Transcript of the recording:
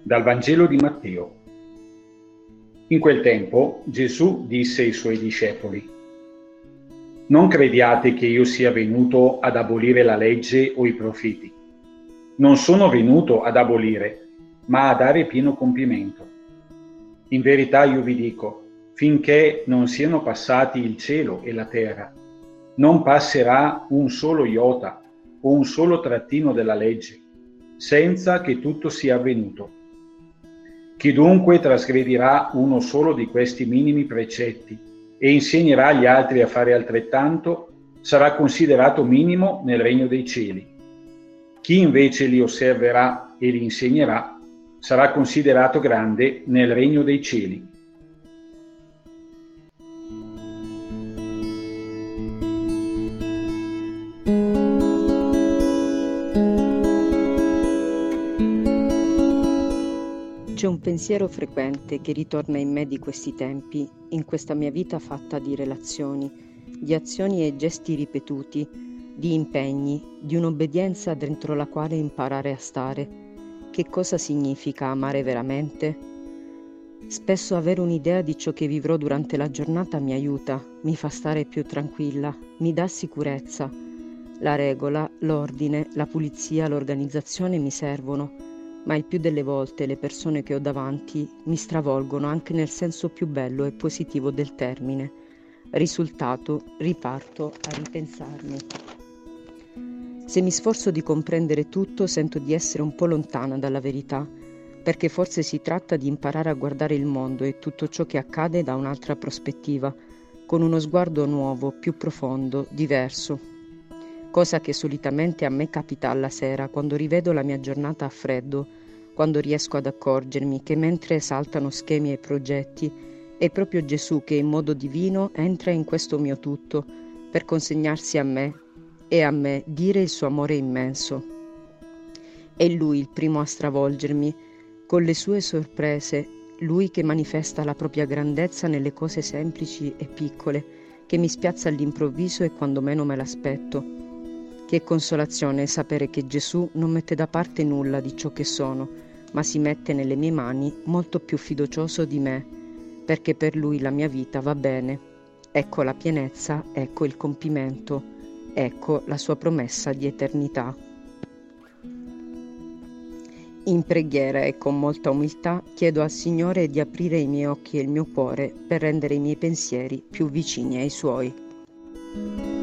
Dal Vangelo di Matteo. In quel tempo Gesù disse ai suoi discepoli: Non crediate che io sia venuto ad abolire la legge o i profeti. Non sono venuto ad abolire, ma a dare pieno compimento. In verità io vi dico, finché non siano passati il cielo e la terra, non passerà un solo iota o un solo trattino della legge, senza che tutto sia avvenuto. Chi dunque trasgredirà uno solo di questi minimi precetti e insegnerà agli altri a fare altrettanto, sarà considerato minimo nel regno dei cieli. Chi invece li osserverà e li insegnerà, sarà considerato grande nel regno dei cieli. C'è un pensiero frequente che ritorna in me di questi tempi, in questa mia vita fatta di relazioni, di azioni e gesti ripetuti, di impegni, di un'obbedienza dentro la quale imparare a stare. Che cosa significa amare veramente? Spesso avere un'idea di ciò che vivrò durante la giornata mi aiuta, mi fa stare più tranquilla, mi dà sicurezza. La regola, l'ordine, la pulizia, l'organizzazione mi servono. Ma il più delle volte le persone che ho davanti mi stravolgono anche nel senso più bello e positivo del termine. Risultato, riparto a ripensarmi. Se mi sforzo di comprendere tutto, sento di essere un po' lontana dalla verità, perché forse si tratta di imparare a guardare il mondo e tutto ciò che accade da un'altra prospettiva, con uno sguardo nuovo, più profondo, diverso. Cosa che solitamente a me capita alla sera, quando rivedo la mia giornata a freddo, quando riesco ad accorgermi che mentre saltano schemi e progetti, è proprio Gesù che in modo divino entra in questo mio tutto per consegnarsi a me e a me dire il suo amore immenso. È Lui il primo a stravolgermi con le sue sorprese, Lui che manifesta la propria grandezza nelle cose semplici e piccole, che mi spiazza all'improvviso e quando meno me l'aspetto. Che consolazione sapere che Gesù non mette da parte nulla di ciò che sono, ma si mette nelle mie mani molto più fiducioso di me, perché per Lui la mia vita va bene. Ecco la pienezza, ecco il compimento, ecco la sua promessa di eternità. In preghiera e con molta umiltà chiedo al Signore di aprire i miei occhi e il mio cuore per rendere i miei pensieri più vicini ai Suoi.